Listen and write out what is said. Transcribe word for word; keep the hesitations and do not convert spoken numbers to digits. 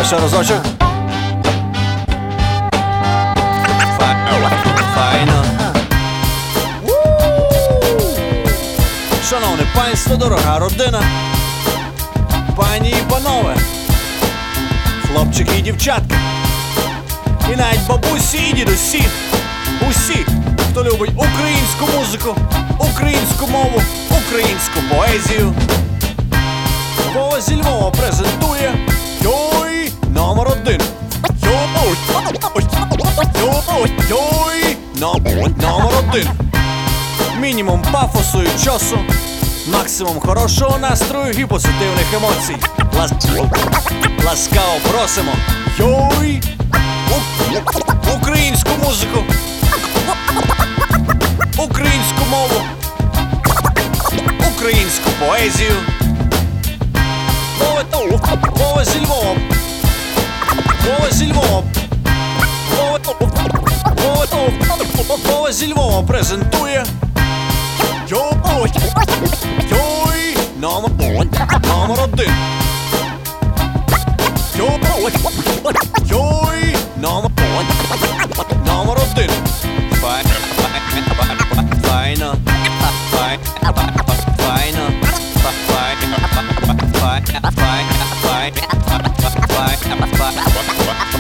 ще разочок. Файно. Шановне панство, дорога родина, пані і панове, хлопчики і дівчатка, і навіть бабусі і дідусі, усі, хто любить українську музику, українську мову, українську поезію. Вова зі Львова презентує Йой номер один. Йой, йой, йой, номер один. Мінімум пафосу і часу, максимум хорошого настрою і позитивних емоцій. Лас... Ласкаво просимо. Йой! У... Українську музику, українську мову, українську поезію. Вова зі Львова. Вова зі Львова. Вова зі Львова презентує Йой, йой, номер, номер один. Йой, йой, номер, номер один. Файно, файно, файно, файно, файно, файно.